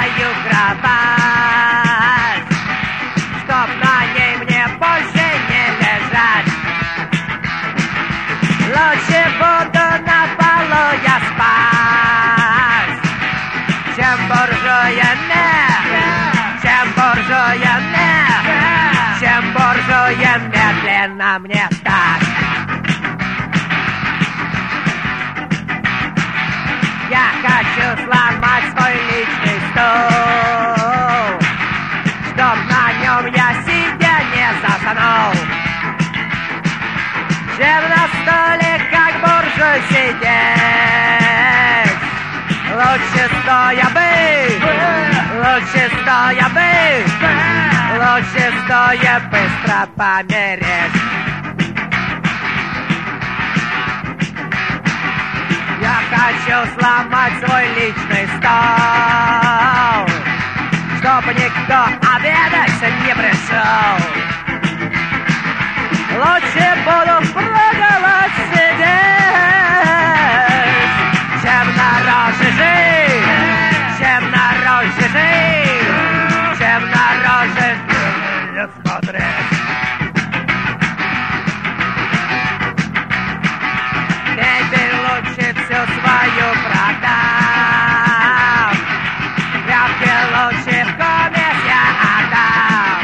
свою кровать, чтоб на ней мне больше не лежать. Лучше буду на полу я спать, чем буржуями, чем буржуями, чем буржуям медленно мне так. Я хочу сломать свой личный стул, чтоб на нем я сидя не заснул. Чем на столе, как буржуй, сидеть, лучше стоя быть, лучше стоя быть, лучше стоя быстро помереть. Я хочу сломать свой личный стол, чтобы никто обедать не пришел. Лучше буду впроголодь сидеть, чем на роже жить, чем на роже жить, чем на роже смотреть. Теперь лучше всю свою продам, тряпки лучше в комес я отдам,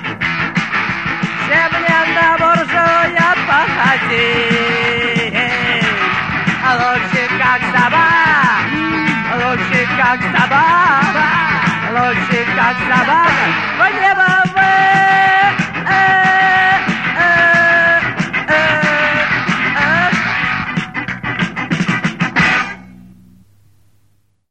чем мне на буржуя походить. Лучше как собака, лучше как собака, лучше как собака в небо